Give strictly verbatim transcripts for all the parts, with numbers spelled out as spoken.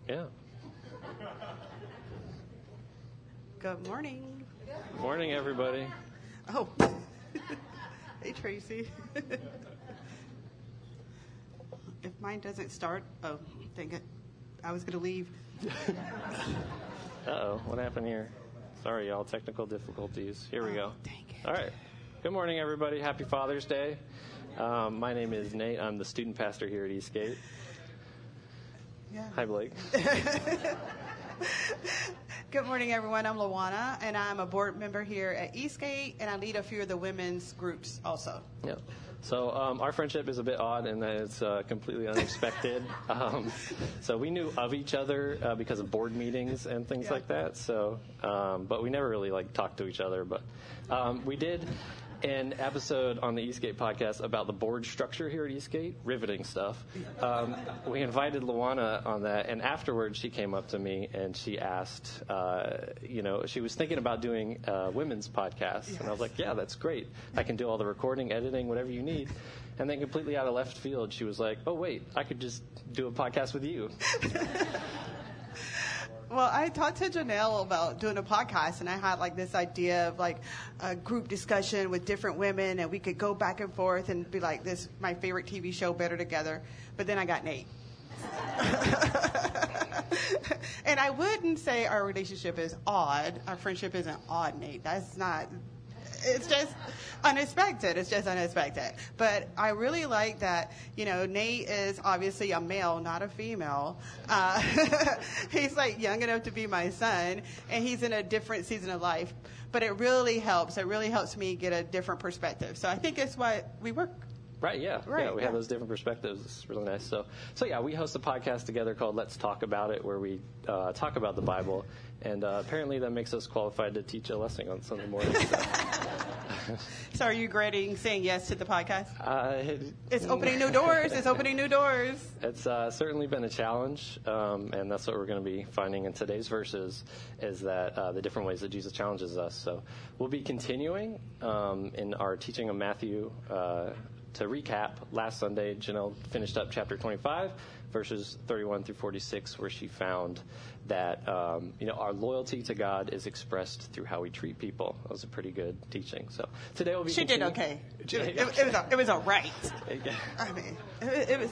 Yeah. Good morning. Good morning, everybody. Oh. Hey, Tracy. If mine doesn't start, oh, dang it. I was going to leave. Uh-oh, what happened here? Sorry, y'all, technical difficulties. Here we oh, go. Dang it. All right. Good morning, everybody. Happy Father's Day. Um, my name is Nate. I'm the student pastor here at Eastgate. Yeah. Hi, Blake. Good morning, everyone. I'm Lawana, and I'm a board member here at Eastgate, and I lead a few of the women's groups also. Yeah. So um, our friendship is a bit odd in that it's uh, completely unexpected. um, so we knew of each other uh, because of board meetings and things yeah. like that. So, um, but we never really like talked to each other. But um, we did an episode on the Eastgate podcast about the board structure here at Eastgate, riveting stuff. Um, we invited Luana on that, and afterwards she came up to me and she asked, uh, you know, she was thinking about doing a women's podcast. Yes. And I was like, yeah, that's great. I can do all the recording, editing, whatever you need. And then completely out of left field, she was like, oh, wait, I could just do a podcast with you. Well, I talked to Janelle about doing a podcast, and I had like this idea of like a group discussion with different women, and we could go back and forth and be like, this my favorite T V show, Better Together. But then I got Nate. And I wouldn't say our relationship is odd. Our friendship isn't odd, Nate. That's not. It's just unexpected. It's just unexpected. But I really like that, you know, Nate is obviously a male, not a female. Uh, he's like young enough to be my son, and he's in a different season of life. But it really helps. It really helps me get a different perspective. So I think it's why we work. Right, yeah. Right, yeah, we yeah. have those different perspectives. It's really nice. So, so yeah, we host a podcast together called Let's Talk About It, where we uh, talk about the Bible. And uh, apparently that makes us qualified to teach a lesson on Sunday morning. So, so are you regretting saying yes to the podcast? Uh, it, it's opening new doors. It's opening new doors. It's uh, certainly been a challenge, um, and that's what we're going to be finding in today's verses, is that uh, the different ways that Jesus challenges us. So we'll be continuing um, in our teaching of Matthew. Uh, To recap, last Sunday, Janelle finished up chapter twenty-five, verses thirty-one through forty-six, where she found that um, you know our loyalty to God is expressed through how we treat people. That was a pretty good teaching. So today we'll be. She continu- did okay. It, it, it was a, it was all right. I mean, it, it was.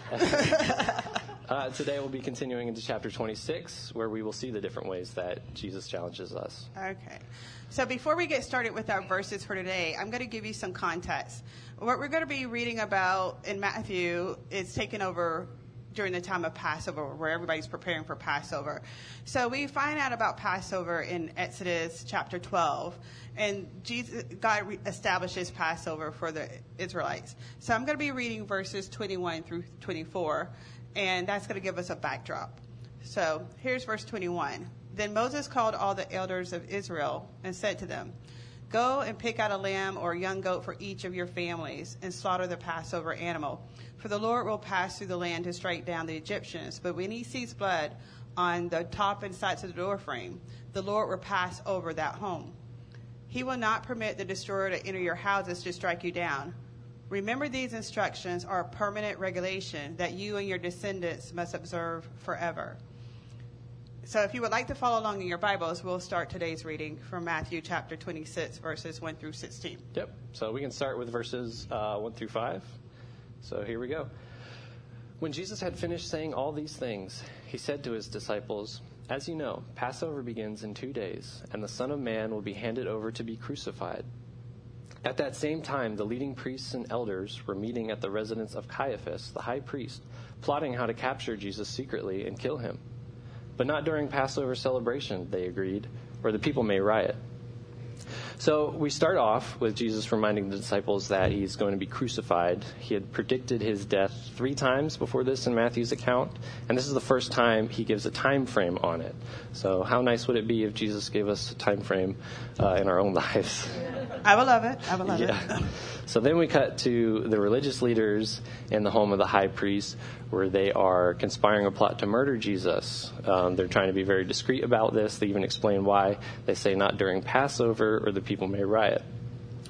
uh, today we'll be continuing into chapter twenty-six, where we will see the different ways that Jesus challenges us. Okay. So before we get started with our verses for today, I'm going to give you some context. What we're going to be reading about in Matthew is taken over during the time of Passover, where everybody's preparing for Passover. So we find out about Passover in Exodus chapter twelve, and Jesus, God re- establishes Passover for the Israelites. So I'm going to be reading verses twenty-one through twenty-four, and that's going to give us a backdrop. So here's verse twenty-one. Then Moses called all the elders of Israel and said to them, go and pick out a lamb or a young goat for each of your families and slaughter the Passover animal. For the Lord will pass through the land to strike down the Egyptians. But when he sees blood on the top and sides of the doorframe, the Lord will pass over that home. He will not permit the destroyer to enter your houses to strike you down. Remember, these instructions are a permanent regulation that you and your descendants must observe forever. So if you would like to follow along in your Bibles, we'll start today's reading from Matthew chapter twenty-six, verses one through sixteen. Yep. So we can start with verses uh, one through five. So here we go. When Jesus had finished saying all these things, he said to his disciples, as you know, Passover begins in two days, and the Son of Man will be handed over to be crucified. At that same time, the leading priests and elders were meeting at the residence of Caiaphas, the high priest, plotting how to capture Jesus secretly and kill him. But not during Passover celebration, they agreed, or the people may riot. So we start off with Jesus reminding the disciples that he's going to be crucified. He had predicted his death three times before this in Matthew's account, and this is the first time he gives a time frame on it. So how nice would it be if Jesus gave us a time frame uh, in our own lives? I will love it. I will love yeah. it. So then we cut to the religious leaders in the home of the high priest, where they are conspiring a plot to murder Jesus. Um, they're trying to be very discreet about this. They even explain why. They say not during Passover or the people may riot.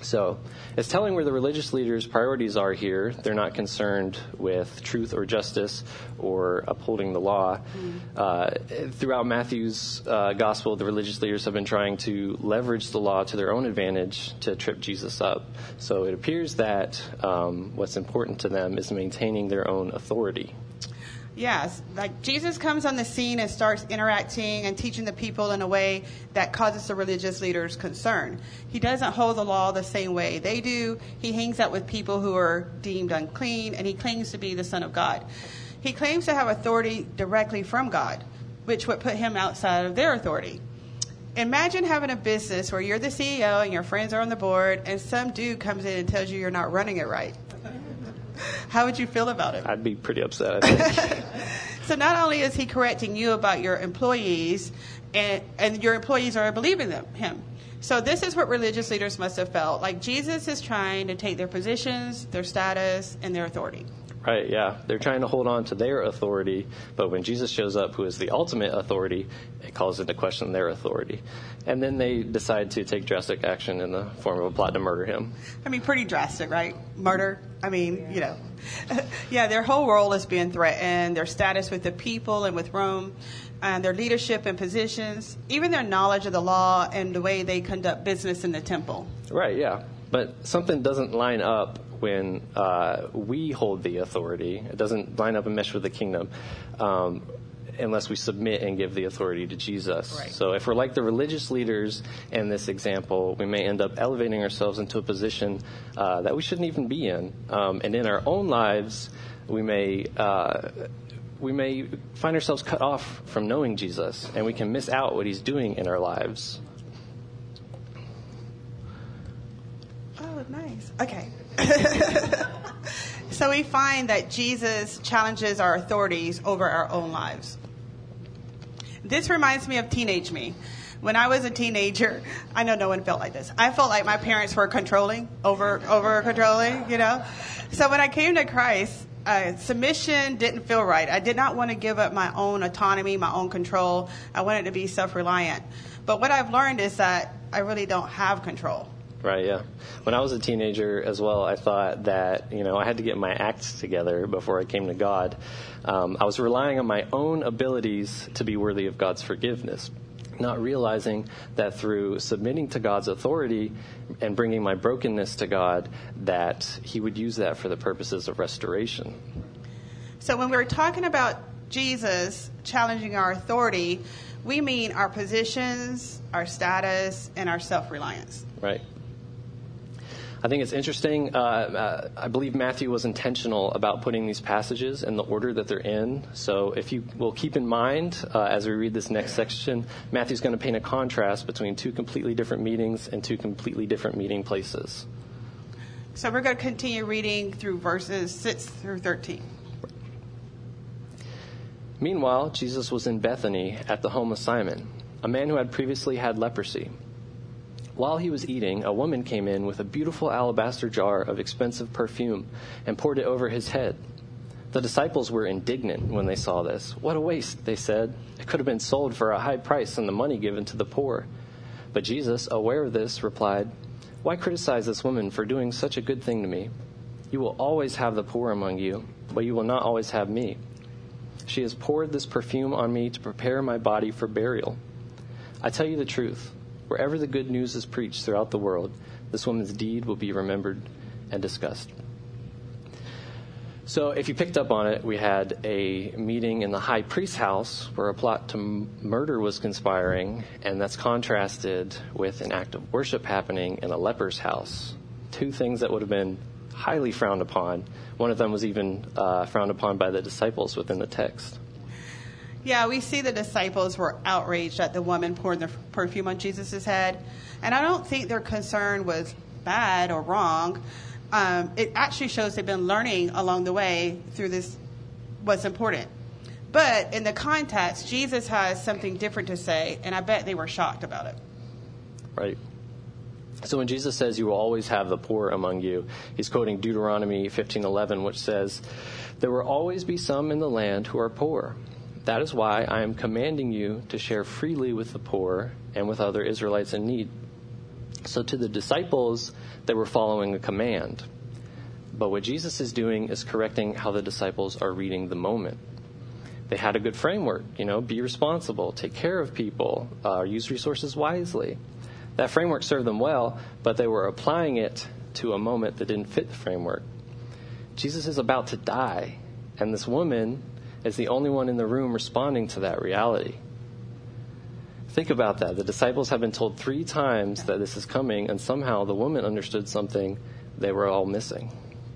So it's telling where the religious leaders' priorities are here. They're not concerned with truth or justice or upholding the law. Mm. Uh, throughout Matthew's uh, gospel, the religious leaders have been trying to leverage the law to their own advantage to trip Jesus up. So it appears that um, what's important to them is maintaining their own authority. Yes, like Jesus comes on the scene and starts interacting and teaching the people in a way that causes the religious leaders concern. He doesn't hold the law the same way they do. He hangs out with people who are deemed unclean, and he claims to be the Son of God. He claims to have authority directly from God, which would put him outside of their authority. Imagine having a business where you're the C E O and your friends are on the board, and some dude comes in and tells you you're not running it right. How would you feel about it? I'd be pretty upset, I think. So not only is he correcting you about your employees, and, and your employees are believing them, him. So this is what religious leaders must have felt. Like Jesus is trying to take their positions, their status, and their authority. Right, yeah. They're trying to hold on to their authority, but when Jesus shows up, who is the ultimate authority, it calls into question their authority. And then they decide to take drastic action in the form of a plot to murder him. I mean, pretty drastic, right? Murder. I mean, you know. Yeah, their whole role is being threatened, their status with the people and with Rome, and their leadership and positions, even their knowledge of the law and the way they conduct business in the temple. Right, yeah. But something doesn't line up when uh, we hold the authority. It doesn't line up and mesh with the kingdom um, unless we submit and give the authority to Jesus. Right. So if we're like the religious leaders in this example, we may end up elevating ourselves into a position uh, that we shouldn't even be in. Um, and in our own lives, we may... Uh, we may find ourselves cut off from knowing Jesus, and we can miss out what he's doing in our lives. Oh, nice. Okay. So we find that Jesus challenges our authorities over our own lives. This reminds me of teenage me. When I was a teenager, I know no one felt like this. I felt like my parents were controlling, over over controlling, you know. So when I came to Christ, uh, submission didn't feel right. I did not want to give up my own autonomy, my own control. I wanted to be self-reliant. But what I've learned is that I really don't have control. Right, yeah. When I was a teenager as well, I thought that, you know, I had to get my act together before I came to God. Um, I was relying on my own abilities to be worthy of God's forgiveness, not realizing that through submitting to God's authority and bringing my brokenness to God, that he would use that for the purposes of restoration. So when we're talking about Jesus challenging our authority, we mean our positions, our status, and our self-reliance. Right. I think it's interesting. Uh, uh, I believe Matthew was intentional about putting these passages in the order that they're in. So if you will keep in mind, uh, as we read this next section, Matthew's going to paint a contrast between two completely different meetings and two completely different meeting places. So we're going to continue reading through verses six through thirteen. Meanwhile, Jesus was in Bethany at the home of Simon, a man who had previously had leprosy. While he was eating, a woman came in with a beautiful alabaster jar of expensive perfume and poured it over his head. The disciples were indignant when they saw this. "What a waste," they said. "It could have been sold for a high price and the money given to the poor." But Jesus, aware of this, replied, "Why criticize this woman for doing such a good thing to me? You will always have the poor among you, but you will not always have me. She has poured this perfume on me to prepare my body for burial. I tell you the truth. Wherever the good news is preached throughout the world, this woman's deed will be remembered and discussed." So if you picked up on it, we had a meeting in the high priest's house where a plot to m- murder was conspiring, and that's contrasted with an act of worship happening in a leper's house. Two things that would have been highly frowned upon. One of them was even uh, frowned upon by the disciples within the text. Yeah, we see the disciples were outraged at the woman pouring the perfume on Jesus' head. And I don't think their concern was bad or wrong. Um, it actually shows they've been learning along the way through this, what's important. But in the context, Jesus has something different to say, and I bet they were shocked about it. Right. So when Jesus says you will always have the poor among you, he's quoting Deuteronomy fifteen eleven, which says, "There will always be some in the land who are poor. That is why I am commanding you to share freely with the poor and with other Israelites in need." So to the disciples, they were following a command. But what Jesus is doing is correcting how the disciples are reading the moment. They had a good framework, you know, be responsible, take care of people, uh, use resources wisely. That framework served them well, but they were applying it to a moment that didn't fit the framework. Jesus is about to die, and this woman is the only one in the room responding to that reality. Think about that. The disciples have been told three times that this is coming, and somehow the woman understood something they were all missing.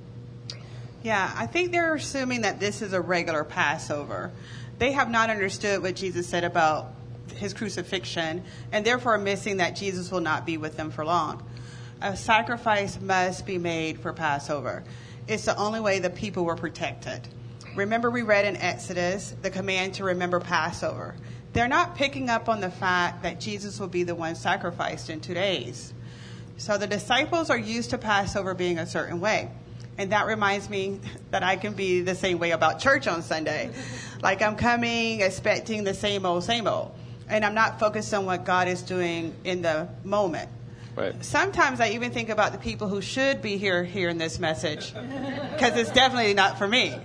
Yeah, I think they're assuming that this is a regular Passover. They have not understood what Jesus said about his crucifixion, and therefore are missing that Jesus will not be with them for long. A sacrifice must be made for Passover. It's the only way the people were protected. Remember, we read in Exodus the command to remember Passover. They're not picking up on the fact that Jesus will be the one sacrificed in two days. So the disciples are used to Passover being a certain way. And that reminds me that I can be the same way about church on Sunday. Like I'm coming expecting the same old, same old. And I'm not focused on what God is doing in the moment. Right. Sometimes I even think about the people who should be here hearing this message, because it's definitely not for me.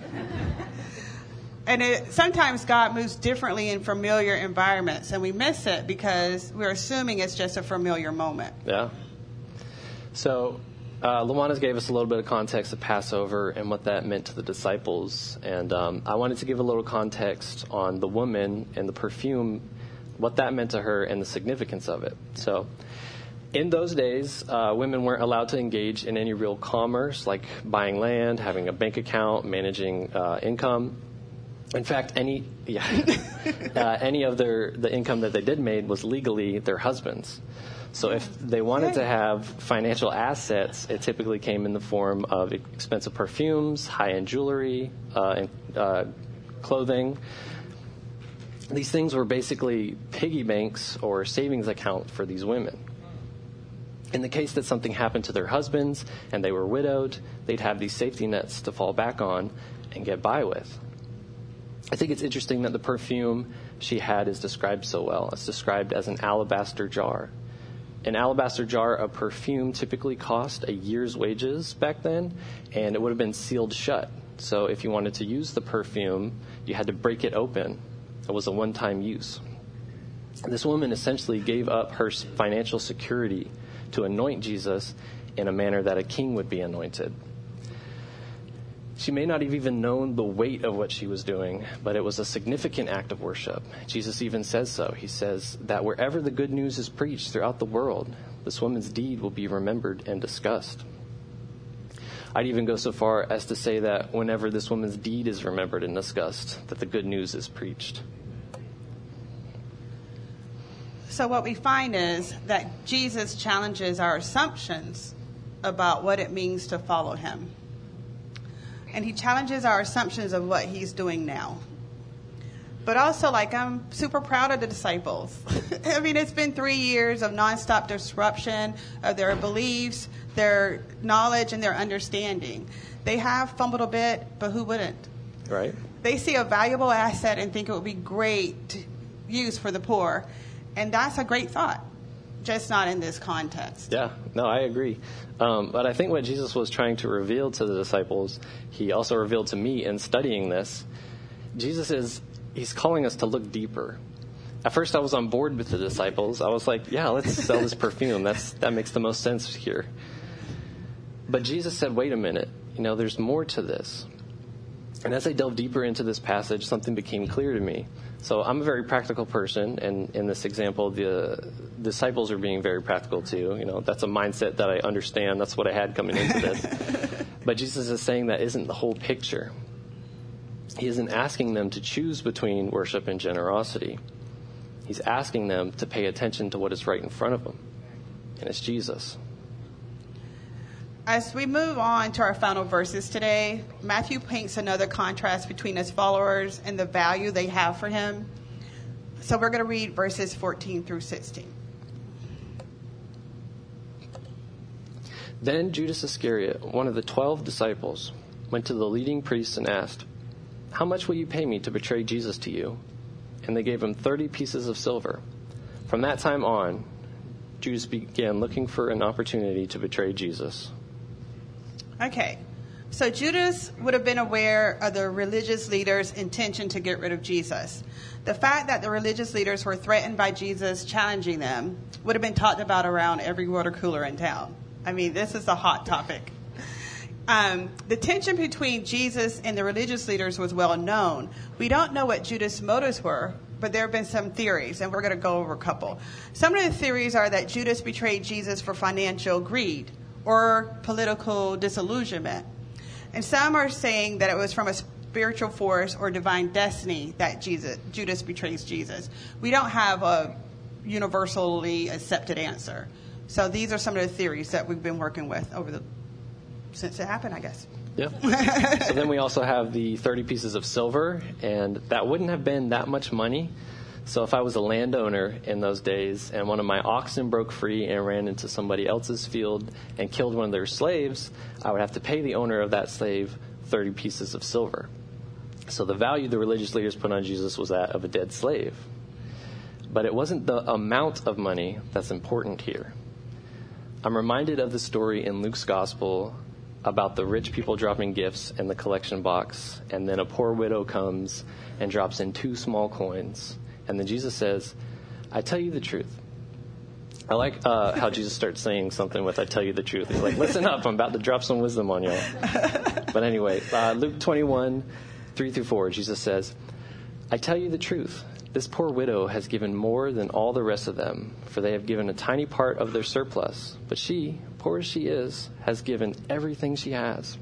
And it, sometimes God moves differently in familiar environments, and we miss it because we're assuming it's just a familiar moment. Yeah. So uh, Luanas gave us a little bit of context of Passover and what that meant to the disciples. And um, I wanted to give a little context on the woman and the perfume, what that meant to her and the significance of it. So in those days, uh, women weren't allowed to engage in any real commerce, like buying land, having a bank account, managing uh, income. In fact, any yeah, uh, any of their the income that they did made was legally their husband's. So if they wanted to have financial assets, it typically came in the form of expensive perfumes, high-end jewelry, uh, and uh, clothing. These things were basically piggy banks or savings account for these women. In the case that something happened to their husbands and they were widowed, they'd have these safety nets to fall back on and get by with. I think it's interesting that the perfume she had is described so well. It's described as an alabaster jar. An alabaster jar of perfume typically cost a year's wages back then, and it would have been sealed shut. So if you wanted to use the perfume, you had to break it open. It was a one-time use. This woman essentially gave up her financial security to anoint Jesus in a manner that a king would be anointed. She may not have even known the weight of what she was doing, but it was a significant act of worship. Jesus even says so. He says that wherever the good news is preached throughout the world, this woman's deed will be remembered and discussed. I'd even go so far as to say that whenever this woman's deed is remembered and discussed, that the good news is preached. So what we find is that Jesus challenges our assumptions about what it means to follow him. And he challenges our assumptions of what he's doing now. But also, like, I'm super proud of the disciples. I mean, it's been three years of nonstop disruption of their beliefs, their knowledge, and their understanding. They have fumbled a bit, but who wouldn't? Right. They see a valuable asset and think it would be great to use for the poor. And that's a great thought, just not in this context. Yeah, no, I agree. Um, but I think what Jesus was trying to reveal to the disciples, he also revealed to me in studying this. Jesus is, he's calling us to look deeper. At first I was on board with the disciples. I was like, yeah, let's sell this perfume. That's that makes the most sense here. But Jesus said, wait a minute, you know, there's more to this. And as I delved deeper into this passage, something became clear to me. So I'm a very practical person, and in this example, the disciples are being very practical too. You know, that's a mindset that I understand. That's what I had coming into this. But Jesus is saying that isn't the whole picture. He isn't asking them to choose between worship and generosity. He's asking them to pay attention to what is right in front of them, and it's Jesus. As we move on to our final verses today, Matthew paints another contrast between his followers and the value they have for him. So we're going to read verses fourteen through sixteen. Then Judas Iscariot, one of the twelve disciples, went to the leading priests and asked, "How much will you pay me to betray Jesus to you?" And they gave him thirty pieces of silver. From that time on, Judas began looking for an opportunity to betray Jesus. Okay. So Judas would have been aware of the religious leaders' intention to get rid of Jesus. The fact that the religious leaders were threatened by Jesus challenging them would have been talked about around every water cooler in town. I mean, this is a hot topic. Um, the tension between Jesus and the religious leaders was well known. We don't know what Judas' motives were, but there have been some theories, and we're going to go over a couple. Some of the theories are that Judas betrayed Jesus for financial greed or political disillusionment. And some are saying that it was from a spiritual force or divine destiny that Jesus, Judas betrays Jesus. We don't have a universally accepted answer. So these are some of the theories that we've been working with over the since it happened, I guess. Yeah. So then we also have the thirty pieces of silver, and that wouldn't have been that much money. So if I was a landowner in those days and one of my oxen broke free and ran into somebody else's field and killed one of their slaves, I would have to pay the owner of that slave thirty pieces of silver. So the value the religious leaders put on Jesus was that of a dead slave. But it wasn't the amount of money that's important here. I'm reminded of the story in Luke's gospel about the rich people dropping gifts in the collection box, and then a poor widow comes and drops in two small coins. And then Jesus says, I tell you the truth. I like uh, how Jesus starts saying something with, I tell you the truth. He's like, listen up, I'm about to drop some wisdom on y'all. But anyway, uh, Luke twenty-one, three through four, Jesus says, I tell you the truth. This poor widow has given more than all the rest of them, for they have given a tiny part of their surplus. But she, poor as she is, has given everything she has.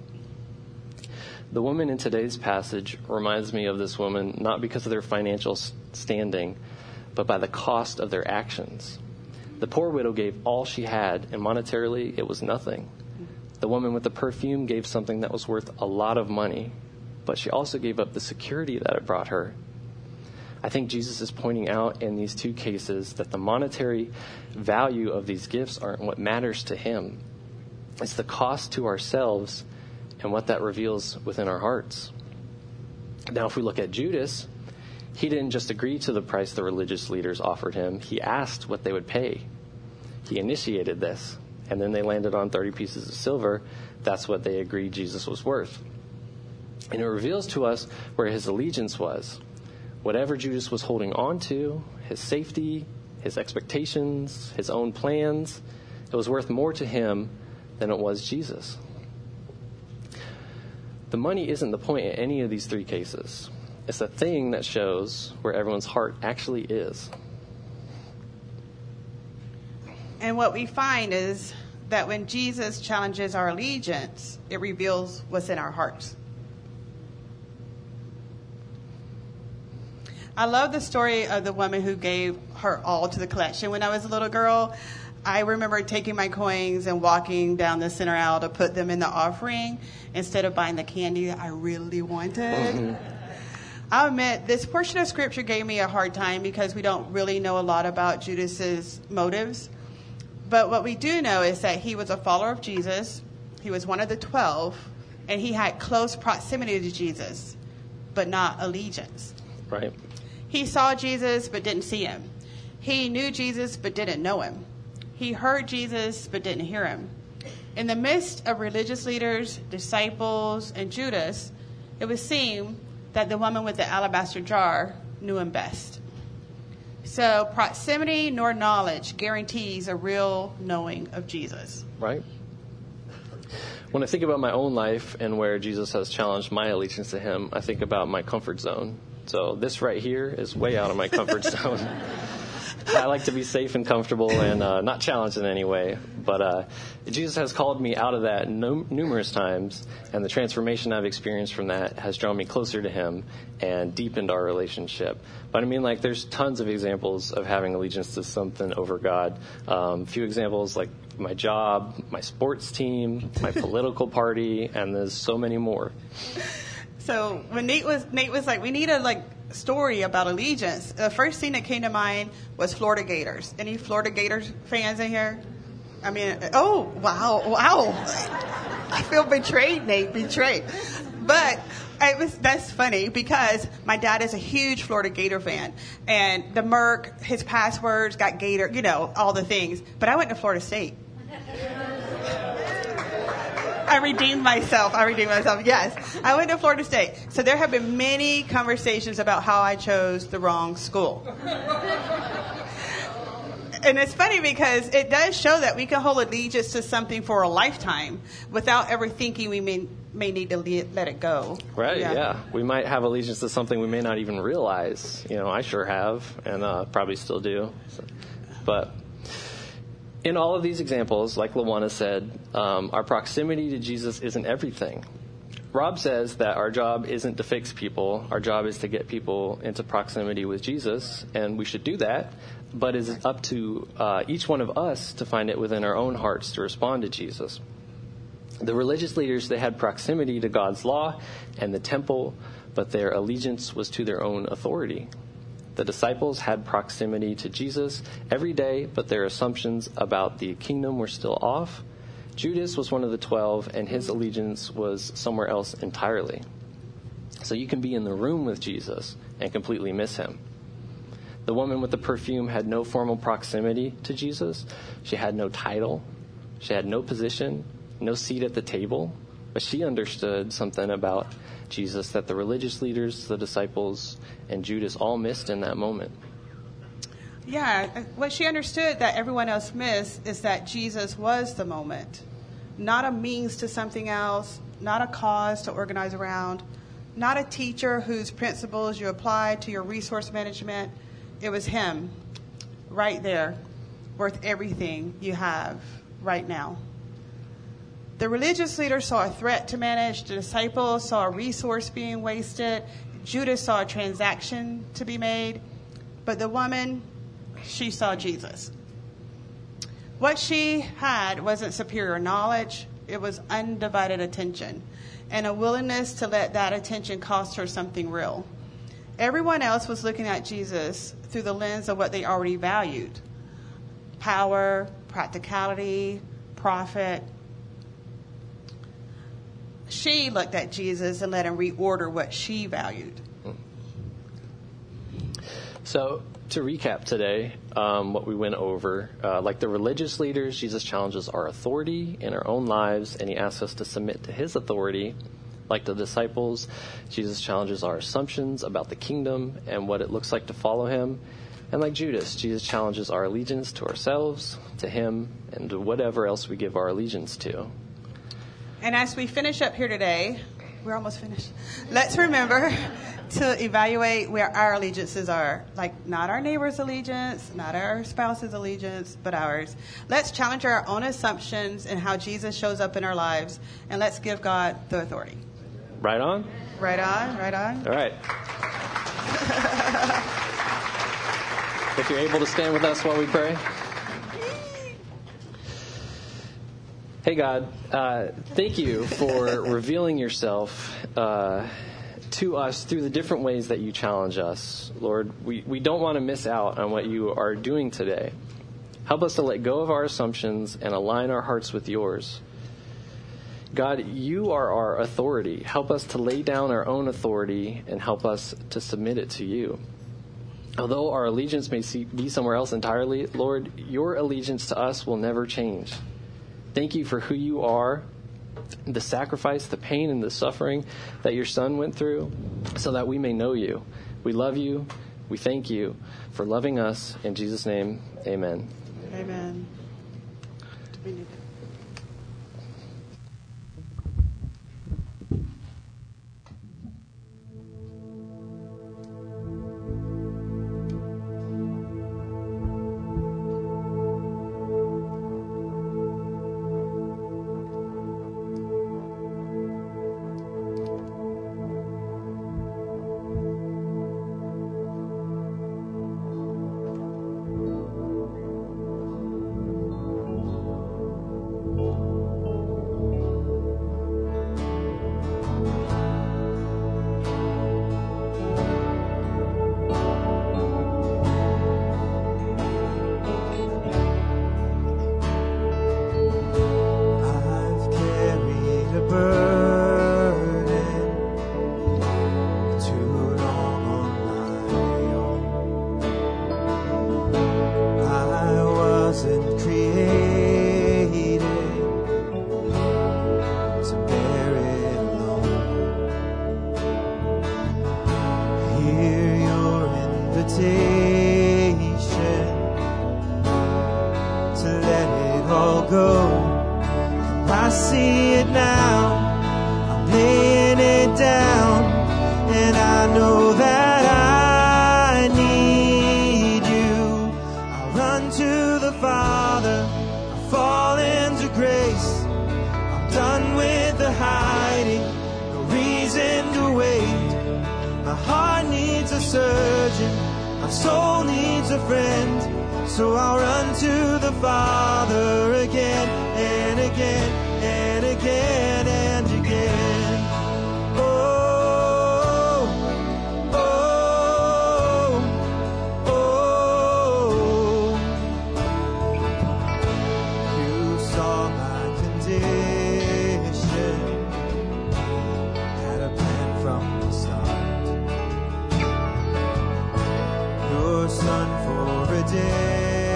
The woman in today's passage reminds me of this woman not because of their financial standing, but by the cost of their actions. The poor widow gave all she had, and monetarily it was nothing. The woman with the perfume gave something that was worth a lot of money, but she also gave up the security that it brought her. I think Jesus is pointing out in these two cases that the monetary value of these gifts aren't what matters to him. It's the cost to ourselves and what that reveals within our hearts. Now, if we look at Judas, he didn't just agree to the price the religious leaders offered him. He asked what they would pay. He initiated this, and then they landed on thirty pieces of silver. That's what they agreed Jesus was worth. And it reveals to us where his allegiance was. Whatever Judas was holding on to, his safety, his expectations, his own plans, it was worth more to him than it was Jesus. The money isn't the point in any of these three cases. It's the thing that shows where everyone's heart actually is. And what we find is that when Jesus challenges our allegiance, it reveals what's in our hearts. I love the story of the woman who gave her all to the collection. When I was a little girl, I remember taking my coins and walking down the center aisle to put them in the offering instead of buying the candy that I really wanted. Mm-hmm. I'll admit, this portion of Scripture gave me a hard time because we don't really know a lot about Judas's motives. But what we do know is that he was a follower of Jesus. He was one of the twelve, and he had close proximity to Jesus, but not allegiance. Right. He saw Jesus but didn't see him. He knew Jesus but didn't know him. He heard Jesus but didn't hear him. In the midst of religious leaders, disciples, and Judas, it would seem that the woman with the alabaster jar knew him best. So proximity nor knowledge guarantees a real knowing of Jesus. Right. When I think about my own life and where Jesus has challenged my allegiance to him, I think about my comfort zone. So this right here is way out of my comfort zone. I like to be safe and comfortable and uh, not challenged in any way. But uh, Jesus has called me out of that no- numerous times, and the transformation I've experienced from that has drawn me closer to him and deepened our relationship. But I mean, like, there's tons of examples of having allegiance to something over God. A um, few examples, like my job, my sports team, my political party, and there's so many more. So when Nate was Nate was like, we need a like story about allegiance, the first thing that came to mind was Florida Gators. Any Florida Gators fans in here? I mean, oh, wow, wow. I feel betrayed, Nate, betrayed. But it was, that's funny because my dad is a huge Florida Gator fan. And the Merc, his passwords got Gator, you know, all the things. But I went to Florida State. I redeemed myself. I redeemed myself. Yes. I went to Florida State. So there have been many conversations about how I chose the wrong school. And it's funny because it does show that we can hold allegiance to something for a lifetime without ever thinking we may, may need to le- let it go. Right, yeah. yeah. We might have allegiance to something we may not even realize. You know, I sure have, and uh, probably still do. So, but in all of these examples, like LaWanna said, um, our proximity to Jesus isn't everything. Rob says that our job isn't to fix people. Our job is to get people into proximity with Jesus, and we should do that. But it's up to uh, each one of us to find it within our own hearts to respond to Jesus. The religious leaders, they had proximity to God's law and the temple, but their allegiance was to their own authority. The disciples had proximity to Jesus every day, but their assumptions about the kingdom were still off. Judas was one of the twelve, and his allegiance was somewhere else entirely. So you can be in the room with Jesus and completely miss him. The woman with the perfume had no formal proximity to Jesus. She had no title. She had no position, no seat at the table. But she understood something about Jesus that the religious leaders, the disciples, and Judas all missed in that moment. Yeah, what she understood that everyone else missed is that Jesus was the moment. Not a means to something else, not a cause to organize around, not a teacher whose principles you applied to your resource management. It was him, right there, worth everything you have right now. The religious leaders saw a threat to manage. The disciples saw a resource being wasted. Judas saw a transaction to be made. But the woman, she saw Jesus. What she had wasn't superior knowledge. It was undivided attention and a willingness to let that attention cost her something real. Everyone else was looking at Jesus through the lens of what they already valued: power, practicality, profit. She looked at Jesus and let him reorder what she valued. So to recap today, um, what we went over, uh, like the religious leaders, Jesus challenges our authority in our own lives, and he asks us to submit to his authority. Like the disciples, Jesus challenges our assumptions about the kingdom and what it looks like to follow him. And like Judas, Jesus challenges our allegiance to ourselves, to him, and to whatever else we give our allegiance to. And as we finish up here today, we're almost finished. Let's remember to evaluate where our allegiances are. Like, not our neighbor's allegiance, not our spouse's allegiance, but ours. Let's challenge our own assumptions and how Jesus shows up in our lives, and let's give God the authority. Right on? Right on, right on. All right. If you're able to stand with us while we pray. Hey, God, uh, thank you for revealing yourself uh, to us through the different ways that you challenge us. Lord, we, we don't want to miss out on what you are doing today. Help us to let go of our assumptions and align our hearts with yours. God, you are our authority. Help us to lay down our own authority and help us to submit it to you. Although our allegiance may be somewhere else entirely, Lord, your allegiance to us will never change. Thank you for who you are, the sacrifice, the pain, and the suffering that your Son went through so that we may know you. We love you. We thank you for loving us. In Jesus' name, amen. Amen. all go. I see it now, I'm laying it down, and I know that I need you. I run to the Father, I fall into grace. I'm done with the hiding, no reason to wait. My heart needs a surgeon, my soul needs a friend. So I'll run to the Father again and again and again and again. Oh, oh, oh. You saw my condition, had a plan from the start. Your Son for redemption.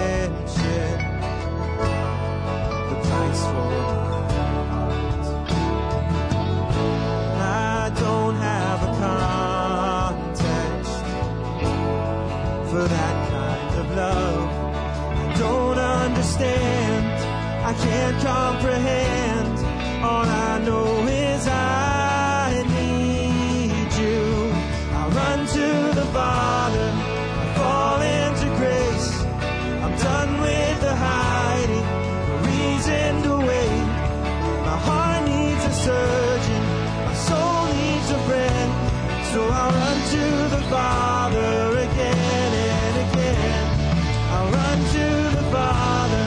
I can't comprehend. All I know is I need you. I run to the Father, I fall into grace. I'm done with the hiding, no reason to wait. My heart needs a surgeon, my soul needs a friend. So I'll run to the Father again and again. I'll run to the Father,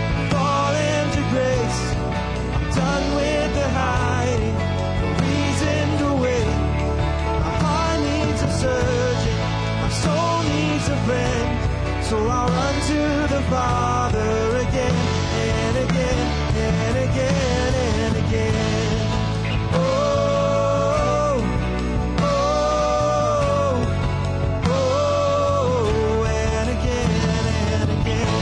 grace. I'm done with the hiding, no reason to wait. My heart needs a surgeon, my soul needs a friend. So I'll run to the Father again and again and again and again. Oh, oh, oh, and again and again.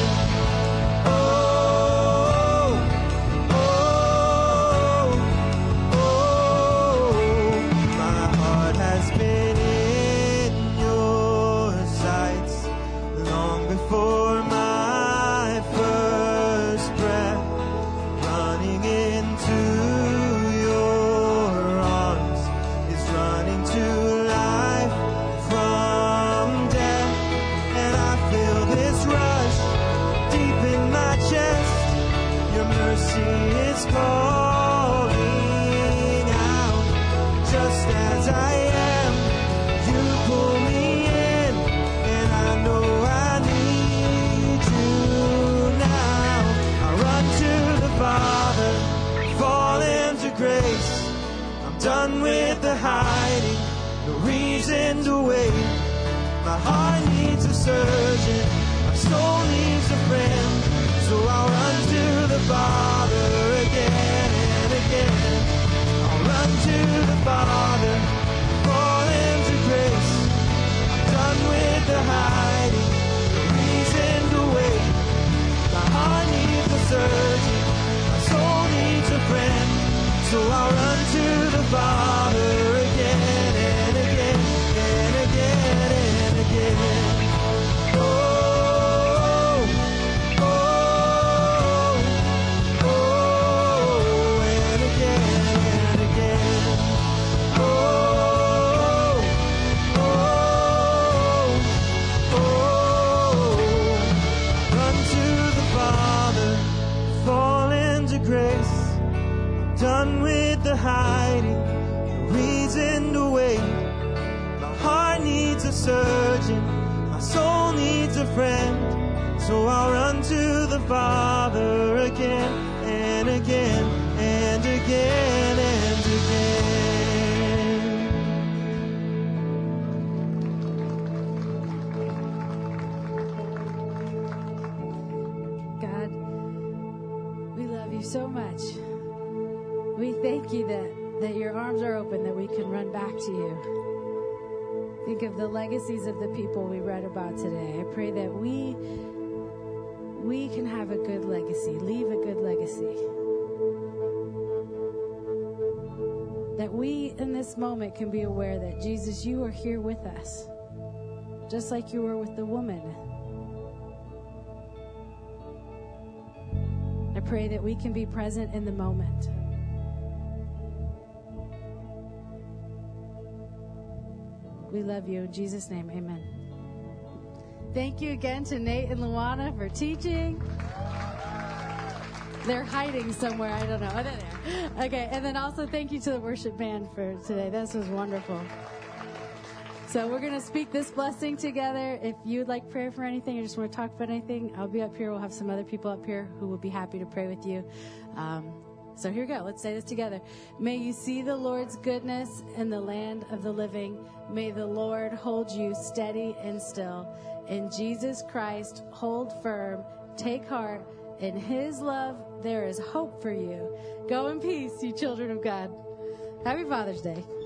Done with the hiding, no reason to wait. My heart needs a surgeon, my soul needs a friend. So I'll run to the Father again and again. I'll run to the Father, fall into grace. I'm done with the hiding, no reason to wait. My heart needs a surgeon, my soul needs a friend. So I'll run to the Father again and again and again and again. Oh, oh, oh, and again and again. Oh, oh, oh. Run to the Father, fall into grace. Done with the hiding, no reason to wait. My heart needs a surgeon, my soul needs a friend. So I'll run to the Father again and again and again and again. God, we love you so much. We thank you that, that your arms are open, that we can run back to you. Think of the legacies of the people we read about today. I pray that we we can have a good legacy, leave a good legacy. That we in this moment can be aware that, Jesus, you are here with us, just like you were with the woman. I I pray that we can be present in the moment. We love you. In Jesus' name, amen. Thank you again to Nate and Luana for teaching. They're hiding somewhere. I don't know. Oh, they're there. Okay, and then also thank you to the worship band for today. This was wonderful. So we're going to speak this blessing together. If you'd like prayer for anything or just want to talk about anything, I'll be up here. We'll have some other people up here who will be happy to pray with you. Um, so here we go. Let's say this together. May you see the Lord's goodness in the land of the living. May the Lord hold you steady and still. In Jesus Christ, hold firm, take heart. In His love, there is hope for you. Go in peace, you children of God. Happy Father's Day.